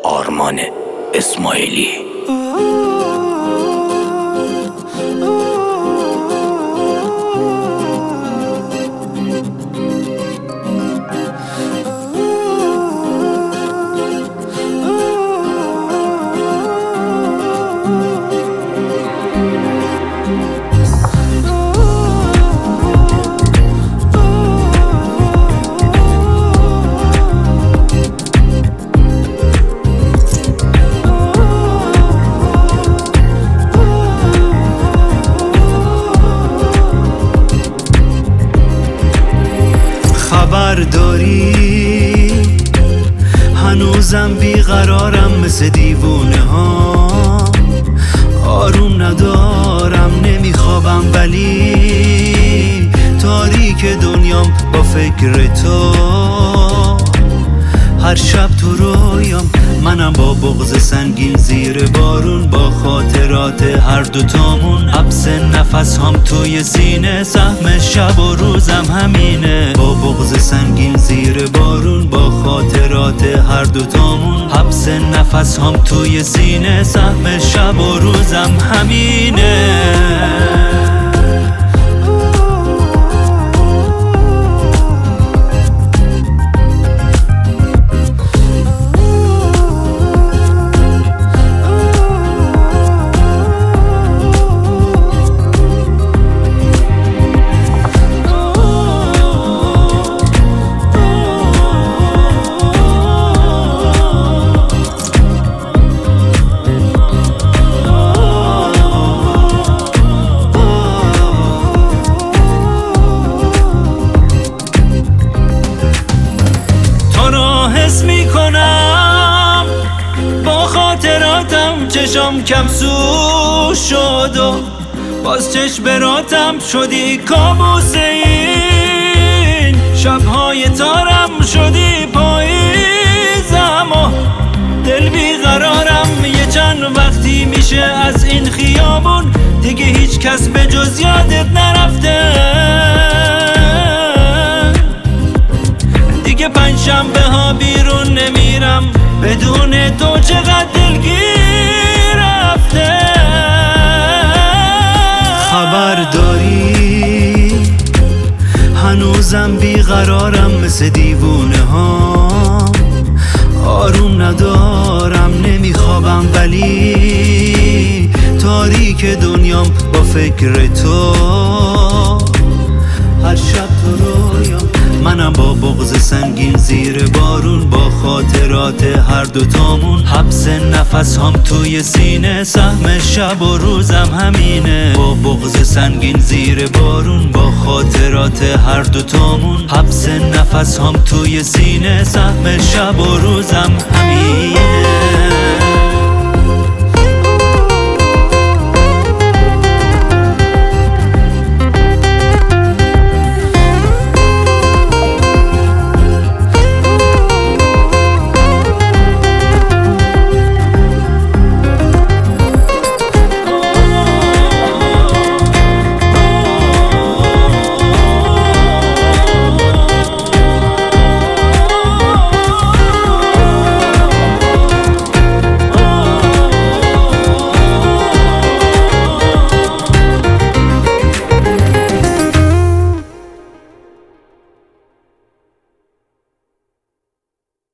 آرمان اسماعیلی. خبر داری هنوزم بیقرارم مثل دیوونه ها، آروم ندارم نمیخوابم ولی تاریک دنیام با فکر تو، هر شب تو رویام منم با بغض سنگین زیر بارون، با خاطرات هر دوتامون، حبس نفس هم توی سینه، سهم شب و روزم همینه، با بغض سنگین زیر بارون، با خاطرات هر دوتامون، حبس نفس هم توی سینه، سهم شب و روزم همینه. حس میکنم با خاطراتم چشم کم سو شد و باز چشم شدی کابوس این شبهای تارم، شدی پاییزم و دل بیقرارم، یه چند وقتی میشه از این خیابون دیگه هیچ کس به جز یادت نرفته، دیگه پنجشنبه ها بیرون نمیرم بدون تو، چقدر دلگیر رفته. خبر داری هنوزم بیقرارم مثل دیوونه ها، آروم ندارم نمیخوابم ولی تاریک دنیام با فکر تو، هر شب تو رویام منم با بغض سنگین زیر بارون، با خاطرات هر دوتامون، حبس نفس هم توی سینه، سهم شب و روزم همینه، با بغض سنگین زیر بارون، با خاطرات هر دوتامون، حبس نفس هم توی سینه، سهم شب و روزم همینه.